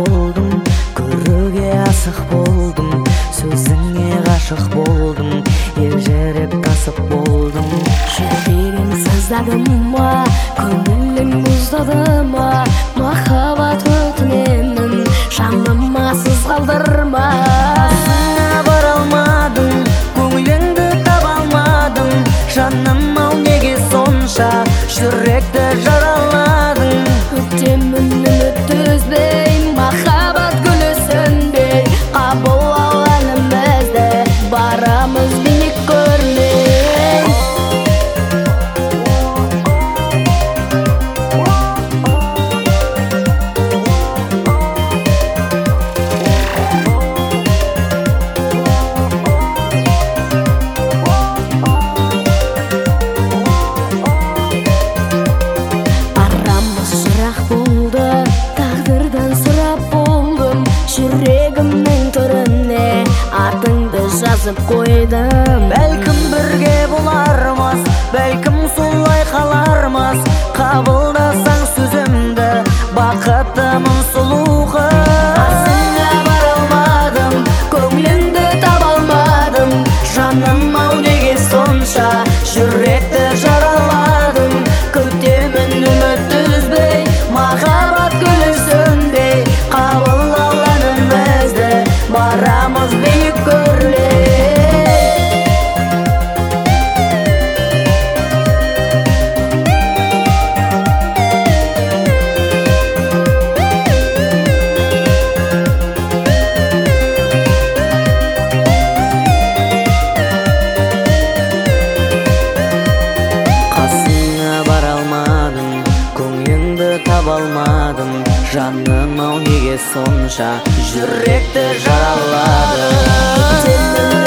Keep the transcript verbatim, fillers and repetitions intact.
болдым, көрүүгө асык болдum, сөзүңө гашык болдum, элжереп тасып болдum. Жүрегим сыздадымма, көңүлүң муздадымма, махаббат өтүнемин, жаныма сыз калдырма. Асыңа бара алмадым, көңүлүңдү таба алмадым, жаным ау неге сонша жүректи жараладың? Өтемін үмітті үзбей, махаббат гүлі сөнбей, қабыл ал әнімізді, барамыз биік көрлей. Жүрегімнің төріне атыңды жазып қойдым. Бәлкім бірге болармыз, бәлкім солай қалармыз, қабылдасаң сөзімді, бақытымын сұлу қыз. Асыңа бара алмадым, көңіліңді таба алмадым, жаным ау неге сонша жүректі жараладың? Күтемін үмітті үзбей, махаббат гүлі сөнбей, қабыл ал әнімізді, барамыз биік көрлей. Қасыңа бара алмадым, көңіліңді таба алмадым, жаным ау неге сонша жүректі жараладың?